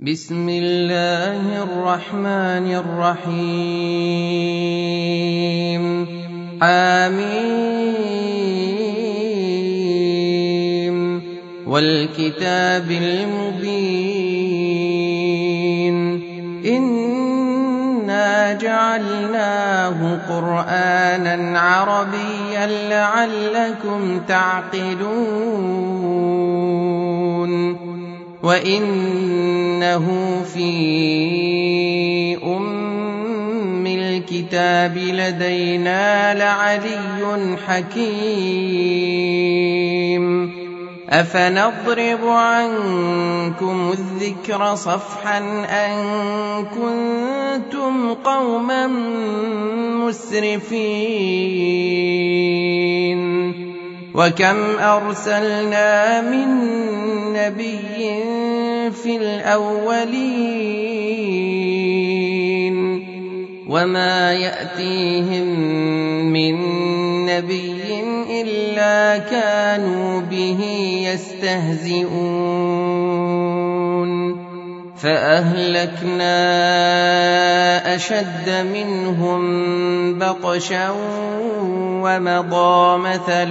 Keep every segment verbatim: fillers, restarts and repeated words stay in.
بسم الله الرحمن الرحيم حميم والكتاب المبين إنا جعلناه قرآنا عربيا لعلكم تعقلون وإنه في أم الكتاب لدينا لعلي حكيم أفنضرب عنكم الذكر صفحا أن كنتم قوما مسرفين وكم أرسلنا من نبي في الأولين وما يأتيهم من نبي إلا كانوا به يستهزئون فأهلكنا أشد منهم بطشا ومضى مثل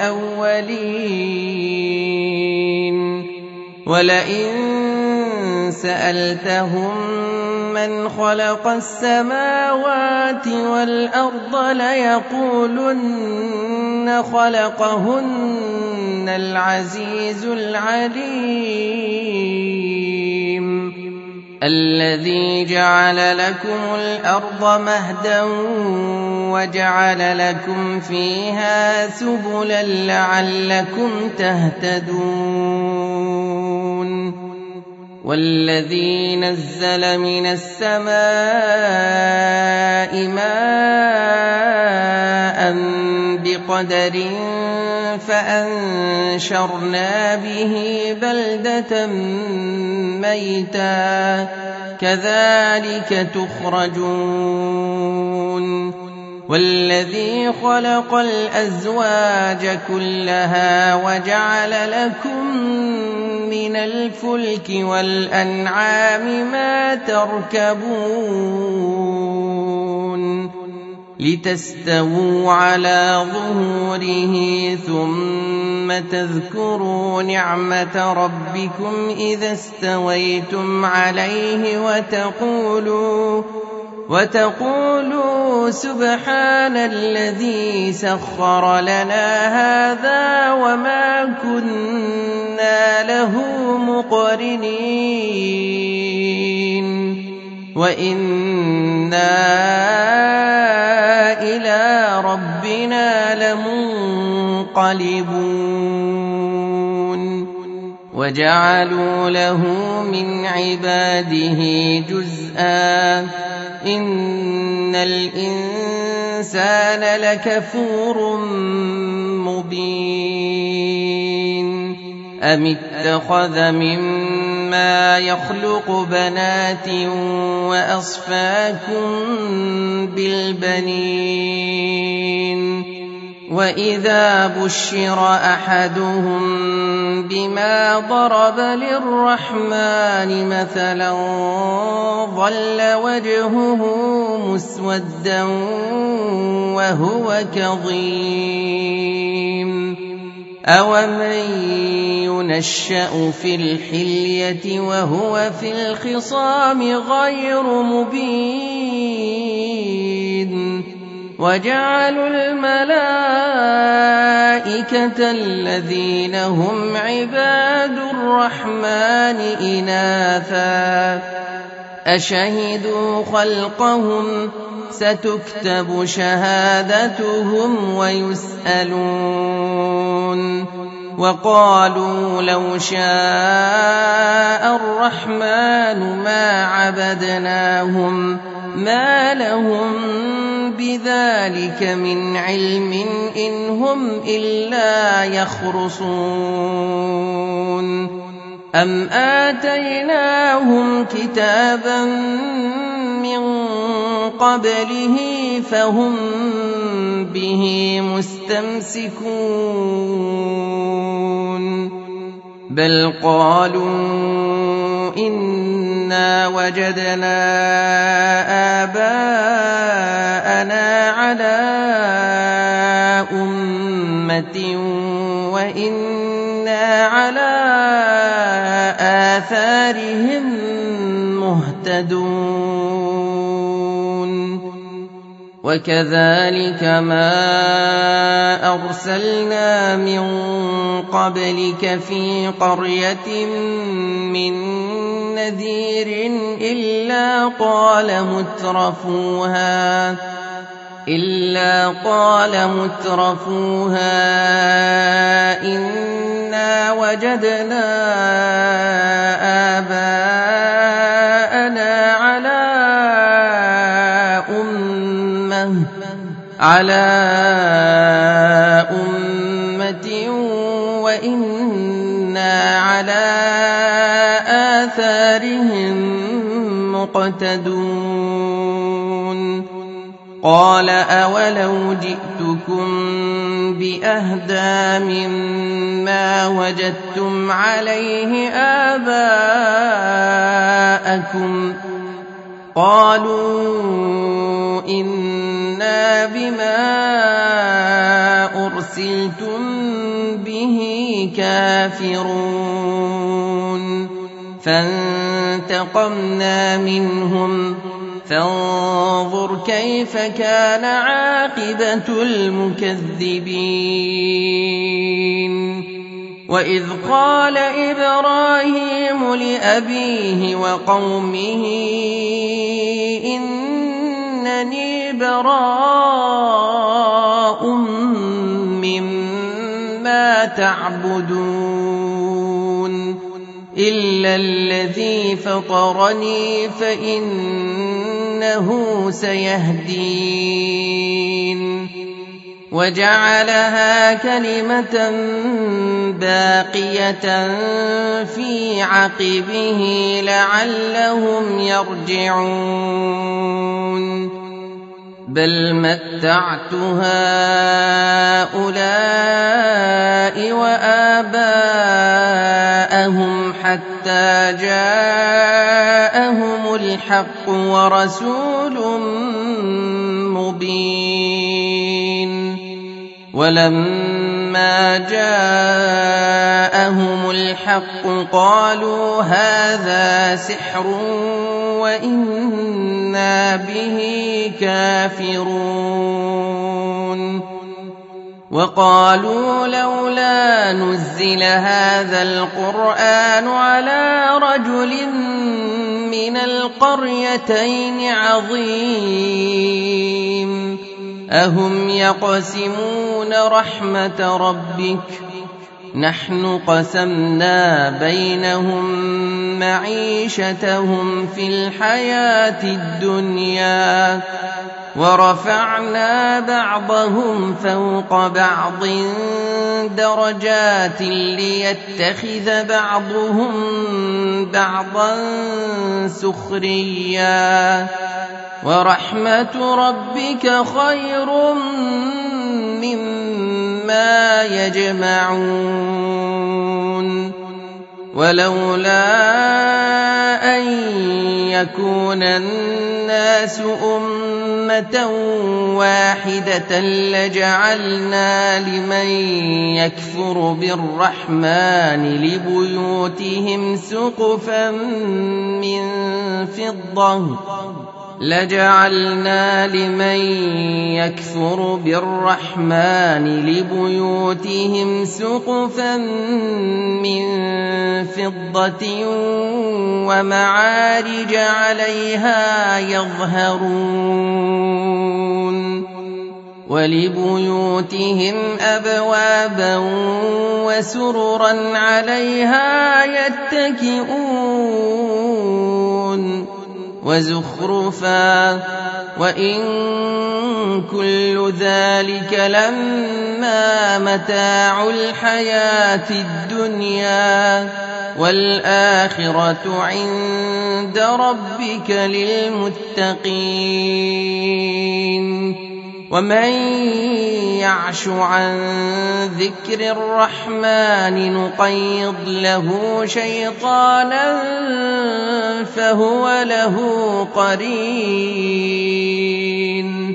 الأولين ولئن سألتهم من خلق السماوات والأرض ليقولن خلقهن العزيز العليم الذي جعل لكم الأرض مهدا وجعل لكم فيها سبلا لعلكم تهتدون والذي نزل من السماء ماء بقدر فأنشرنا به بلدة ميتا كذلك تخرجون والذي خلق الأزواج كلها وجعل لكم من الفلك والأنعام ما تركبون لتستووا على ظهوره ثم تذكروا نعمة ربكم إذا استويتم عليه وتقولوا وتقولوا سبحان الذي سخر لنا هذا وما كنا له مقرنين وإنا إلى ربنا لمنقلبون وجعلوا له من عباده جزءا إن الإنسان لكفور مبين أم اتخذ مما يخلق بنات وأصفاكم بالبنين وإذا بشر أحدهم بما ضرب للرحمن مثلا ظل وجهه مسودا وهو كظيم أومن ينشأ في الحلية وهو في الخصام غير مبين وجعلوا الملائكة الذين هم عباد الرحمن إناثا أشهدوا خلقهم ستكتب شهادتهم ويسألون وقالوا لو شاء الرحمن ما عبدناهم ما لهم بذلك من علم إن هم إلا يخرصون أم آتيناهم كتابا من قبله فهم به مستمسكون بل قالوا إنا وجدنا آباءنا على أمة وإنا على آثارهم مهتدون وكذلك ما أرسلنا من قبلك في قرية من نذير إلا قال مترفوها إلا قال مترفوها إنا وجدنا آباءنا على أمة على أمة وإنا على آثارهم مقتدون قال أولو جئتكم بأهدى مما وجدتم عليه آباءكم قالوا إنا بما أرسلتم به كافرون فانتقمنا منهم فانظر كيف كان عاقبة المكذبين وإذ قال إبراهيم لأبيه وقومه إنني براء مما تعبدون إلا الذي فطرني فإنه سيهدين وجعلها كلمة باقية في عقبه لعلهم يرجعون بل متعت هؤلاء وآباءهم حتى جاءهم الحق ورسول مبين ولما جاءهم الحق قالوا هذا سحر وإنا به كافرون وقالوا لولا نزل هذا القرآن على رجل من القريتين عظيم أهم يقسمون رحمة ربك نحن قسمنا بينهم معيشتهم في الحياة الدنيا ورفعنا بعضهم فوق بعض درجات ليتخذ بعضهم بعضا سخريا ورحمة ربك خير مما يجمعون ولولا أن يكون الناس أمة واحدة لجعلنا لمن يكفر بالرحمن لبيوتهم سقفا من فضة لجعلنا لمن يكفر بالرحمن لبيوتهم سقفا من فضة ومعارج عليها يظهرون ولبيوتهم أبوابا وسررا عليها يتكئون وزخرفا وإن كل ذلك لما متاع الحياة الدنيا والآخرة عند ربك للمتقين ومن يعش عن ذكر الرحمن نقيض له شيطانا فهو له قرين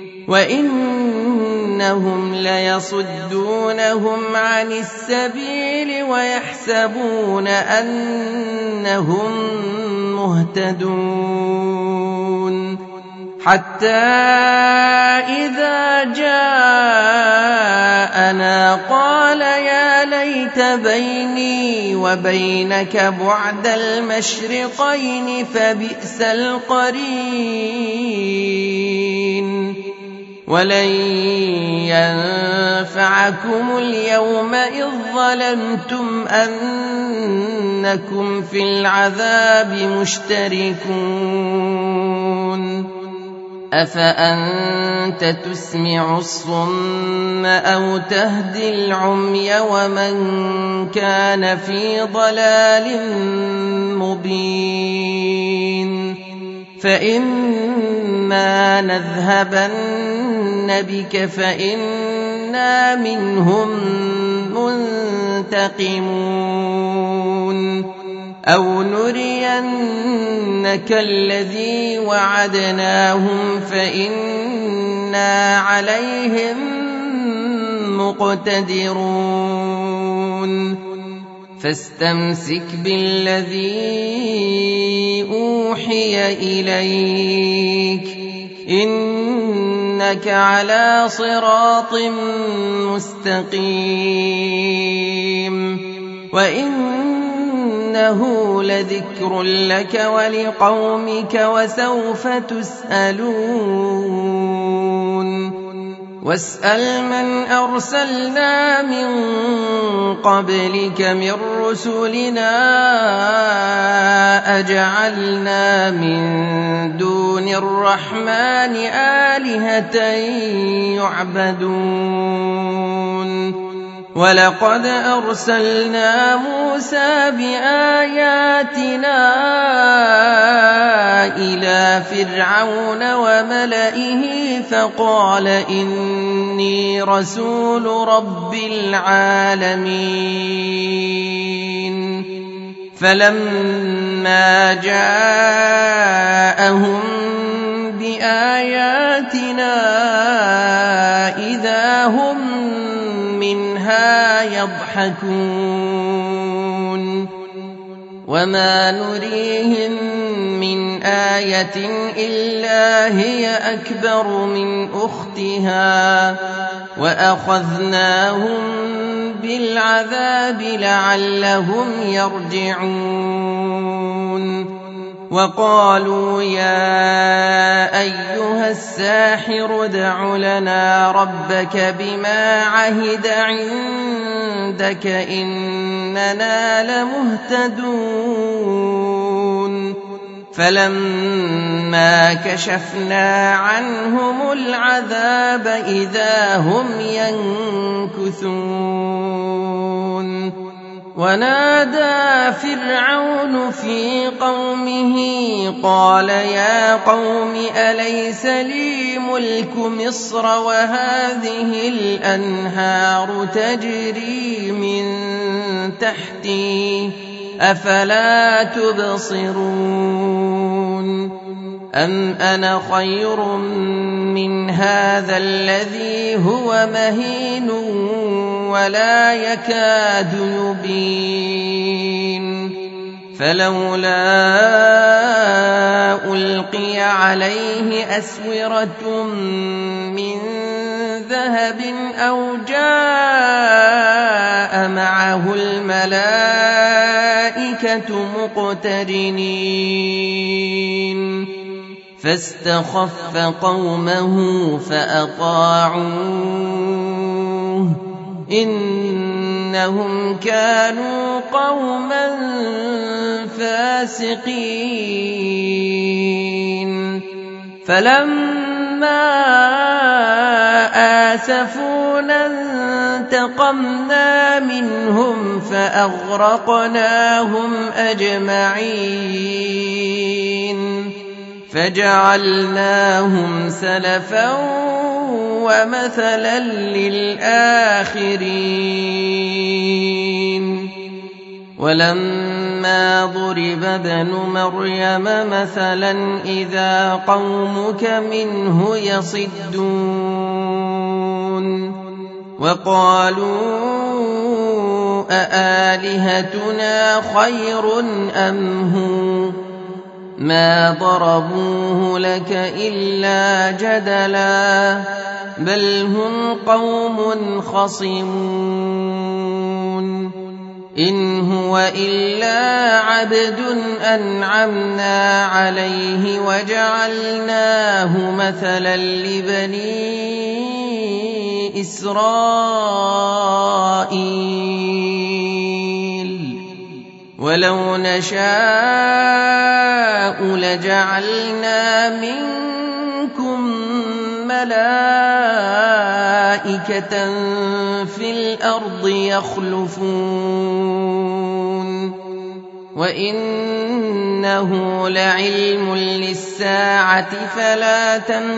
وإنهم ليصدونهم عن السبيل ويحسبون أنهم مهتدون حتى إذا جاءنا قال يا ليت بيني وبينك بعد المشرقين فبئس القرين ولن ينفعكم اليوم إذ ظلمتم أنكم في العذاب مشتركون أفأنت تسمع الصم أو تهدي العمي ومن كان في ضلال مبين فإما نذهبن بك فإنا منهم منتقمون أو نرينك الذي وعدناهم فإنا عليهم مقتدرون فاستمسك بالذي أوحي إليك إنك على صراط مستقيم وإنه لذكر لك ولقومك وسوف تسألون واسأل من أرسلنا من قبلك من رسلنا أجعلنا من دون الرحمن آلهة يعبدون ولقد أرسلنا موسى بآياتنا إلى فرعون وملئه فقال إني رسول رب العالمين فلما جاءهم بآياتنا إذا هم منها يضحكون وما نريهم من آية إلا هي أكبر من أختها وأخذناهم بالعذاب لعلهم يرجعون وقالوا يا أيها الساحر ادع لنا ربك بما عهد عندك إننا لمهتدون فلما كشفنا عنهم العذاب إذا هم ينكثون ونادى فرعون في قومه قال يا قوم أليس لي ملك مصر وهذه الأنهار تجري من تحتي أفلا تبصرون أم أنا خير من هذا الذي هو مهين ولا يكاد يبين فلولا ألقي عليه أسورة من ذهب أو جاء معه الملائكة مقترنين فاستخف قومه فأطاعوه إنهم كانوا قوما فاسقين فلما آسفونا انتقمنا منهم فأغرقناهم أجمعين فجعلناهم سلفا ومثلا للآخرين ولما ضرب ابن مريم مثلا إذا قومك منه يصدون وقالوا أآلهتنا خير أم هو ما ضربوه لك إلا جدلا بل هم قوم خصمون إن هو إلا عبد أنعمنا عليه وجعلناه مثلا لبني إسرائيل ولو نشاء لجعلنا منكم ملائكة في الأرض يخلفون وإنه لعلم للساعة فلا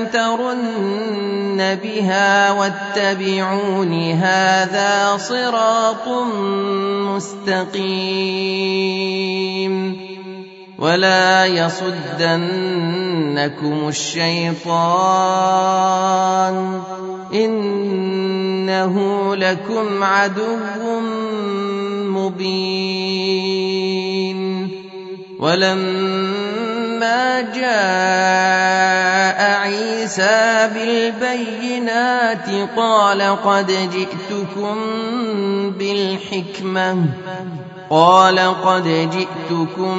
تمترن بها واتبعون هذا صراط مستقيم ولا يصدنكم الشيطان إنه لكم عدو مبين ولما جاء عيسى بالبينات قال قد جئتكم بالحكمة قال قد جئتكم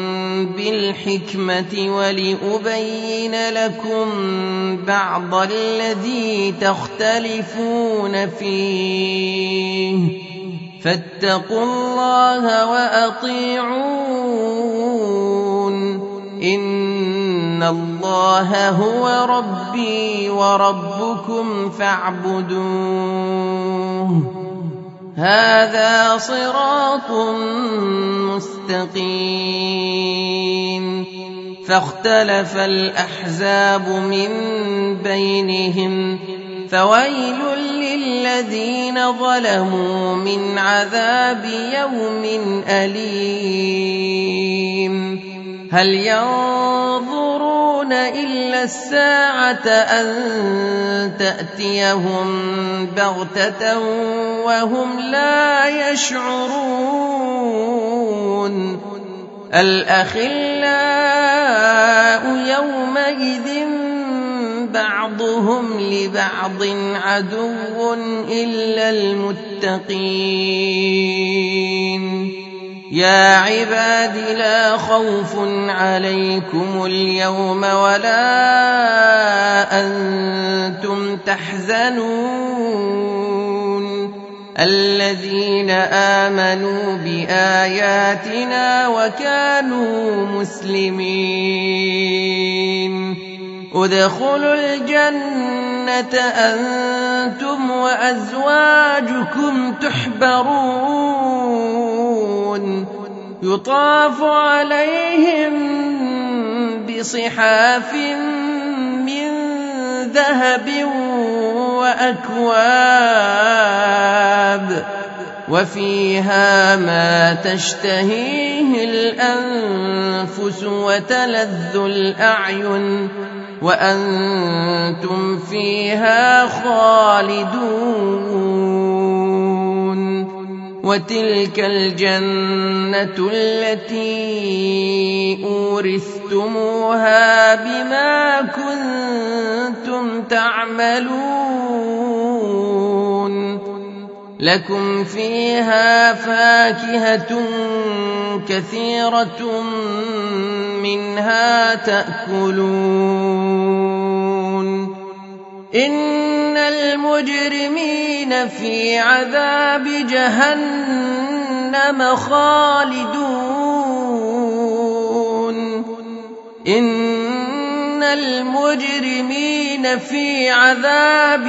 بالحكمة ولأبين لكم بعض الذي تختلفون فيه فاتقوا الله وأطيعون إن الله هو ربي وربكم فاعبدوه هذا صراط مستقيم فاختلف الأحزاب من بينهم فويل للذين ظلموا من عذاب يوم أليم هل ينظرون إلا الساعة أن تأتيهم بغتة وهم لا يشعرون الأخلاء يومئذ بعضهم لبعض عدو إلا المتقين يا عباد لا خوف عليكم اليوم ولا أنتم تحزنون الذين آمنوا بآياتنا وكانوا مسلمين ادخلوا الجنة أنتم وأزواجكم تحبرون يطاف عليهم بصحاف من ذهب وأكواب وفيها ما تشتهيه الأنفس وتلذ الأعين وأنتم فيها خالدون وتلك الجنة التي أورثتموها بما كنتم تعملون لكم فيها فاكهة كثيرة منها تأكلون إن المجرمين في عذاب جهنم خالدون إن المجرمين في عذاب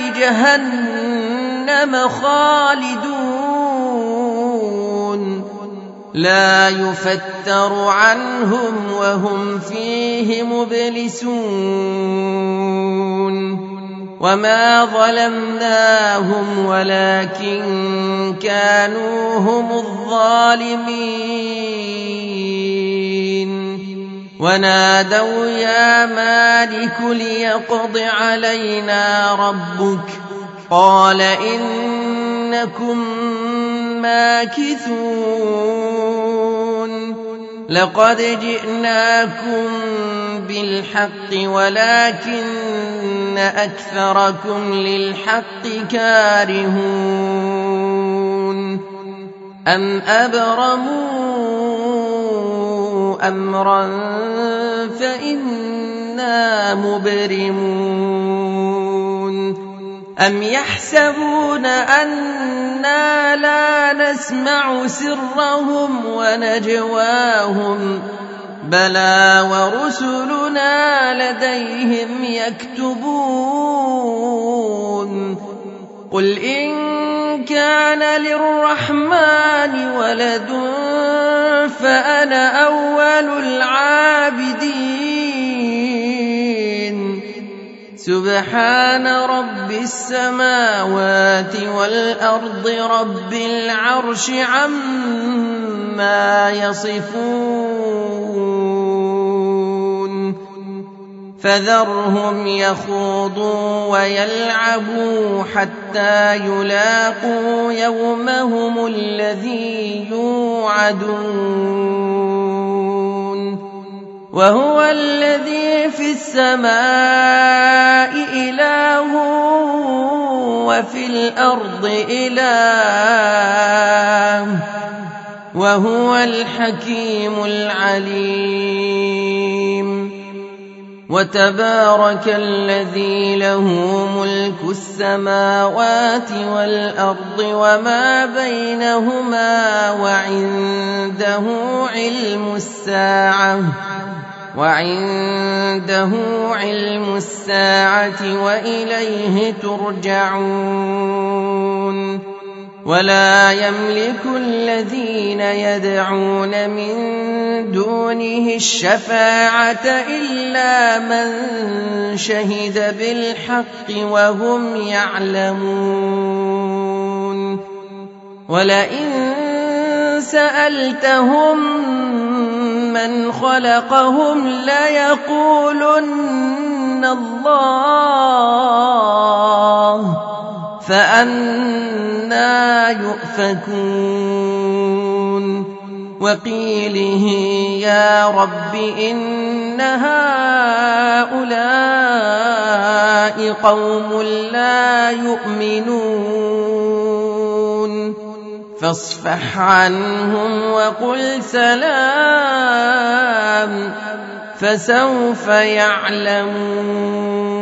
جهنم خالدون لا يفتر عنهم وهم فيه مبلسون وما ظلمناهم ولكن كانوا هم الظالمين ونادوا يا مالك ليقض علينا ربك قال إنكم ماكثون لقد جئناكم بالحق ولكن أكثركم للحق كارهون أم أبرموا أمرا فإنا مبرمون أم يحسبون أنا لا نسمع سرهم ونجواهم بلى ورسلنا لديهم يكتبون قل إن كان للرحمن ولد فأنا أول العابدين سبحان رب السماوات والأرض رب العرش عما يصفون فذرهم يخوضوا ويلعبوا حتى يلاقوا يومهم الذي يوعدون وهو الذي في السماء إله وفي الأرض إله وهو الحكيم العليم وتبارك الذي له ملك السماوات والأرض وما بينهما وعنده علم الساعة وعنده علم الساعة وإليه ترجعون ولا يملك الذين يدعون من دونه الشفاعة إلا من شهد بالحق وهم يعلمون ولئن سألتهم من خلقهم ليقولن الله فأنى يؤفكون وقيله يا رب إن هؤلاء قوم لا يؤمنون فاصفح عنهم وقل سلام فسوف يعلمون